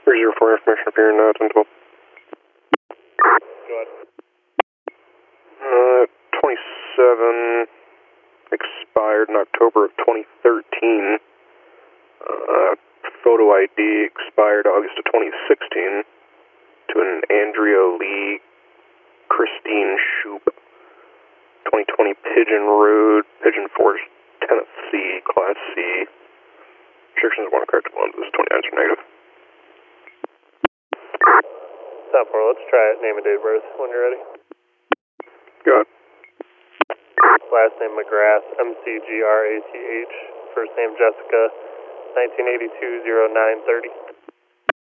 304 information up here in 1012. Go ahead. 27 expired in October of 2013. Photo ID expired August of 2016 to an Andrea Lee Christine Shoup. 2020 Pigeon Road, Pigeon Forge, Tennessee, Class C. Restrictions 1 correct 1, this is 20 answer negative. Stop 4, let's try it. Name and date of birth when you're ready. Go ahead. Last name McGrath, McGrath. First name Jessica, 1982-09-30.